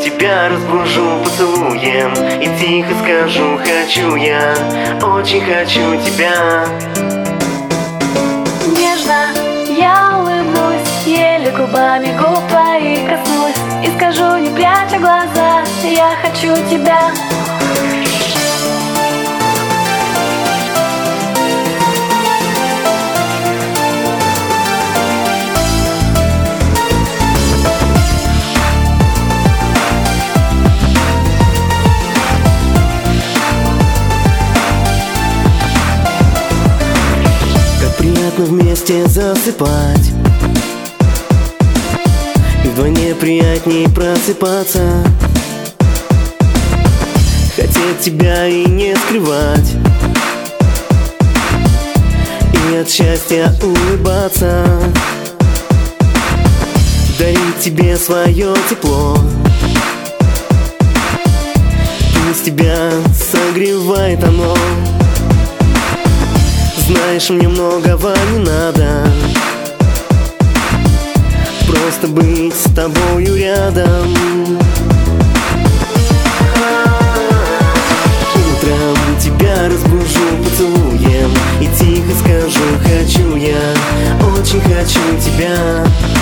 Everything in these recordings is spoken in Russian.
тебя разбужу поцелуем и тихо скажу: хочу я, очень хочу тебя. Нежно я улыбнусь, еле губами губ твоих коснусь и скажу, не пряча глаза: я хочу тебя. Приятно вместе засыпать, и вдвойне приятней просыпаться. Хотеть тебя и не скрывать, и от счастья улыбаться. Дарить тебе свое тепло, пусть тебя согревает оно. Знаешь, мне многого не надо, просто быть с тобою рядом. Утром тебя разбужу поцелуем и тихо скажу: хочу я, очень хочу тебя.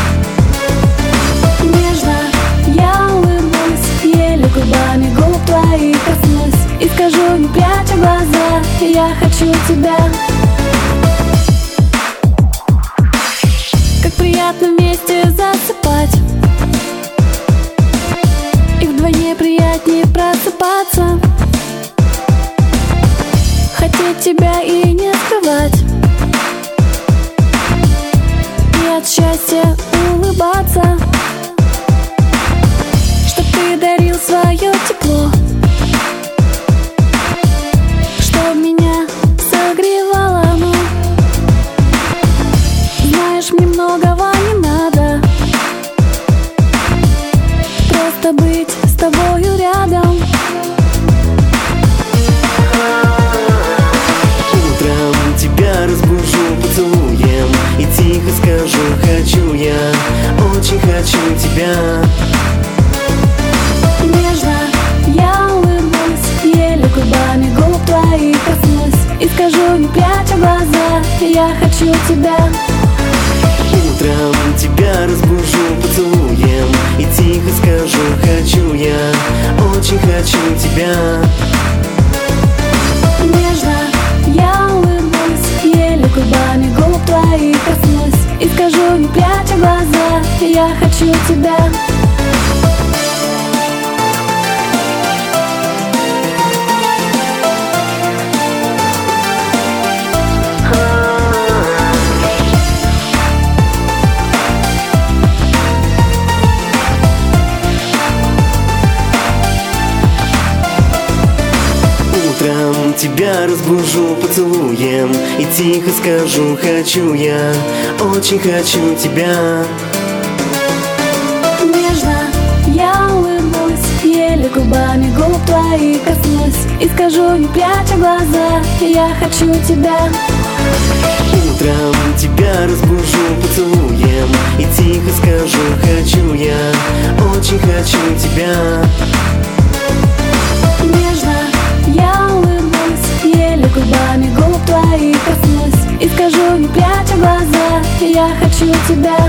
Нежно я улыбнусь, еле губами губ твоих коснусь и скажу, не пряча глаза: я хочу тебя. Приятно вместе засыпать, и вдвойне приятнее просыпаться. Хотеть тебя и не скрывать, и от счастья улыбаться. Чтоб ты дарил свое тепло, чтоб меня согревало оно. Знаешь, мне многого не надо, просто быть с тобою рядом. Утром тебя разбужу поцелуем и тихо скажу: хочу я, очень хочу тебя. Нежно я улыбнусь, еле губами губ твоих коснусь и скажу, не пряча глаза: я хочу тебя. Утром тебя разбужу поцелуем и тихо скажу: хочу я, очень хочу тебя. Нежно я улыбнусь, еле губами губ твоих коснусь и скажу, не пряча глаза: я хочу тебя. Утром тебя разбужу поцелуем и тихо скажу: хочу я, очень хочу тебя. Нежно я улыбнусь, еле губами губ твоих коснусь и скажу, не пряча глаза: я хочу тебя. Утром тебя разбужу поцелуем и тихо скажу: хочу я, очень хочу тебя. Нежно я улыбнусь, еле губами губ твоих коснусь и скажу, не пряча глаза: я хочу тебя.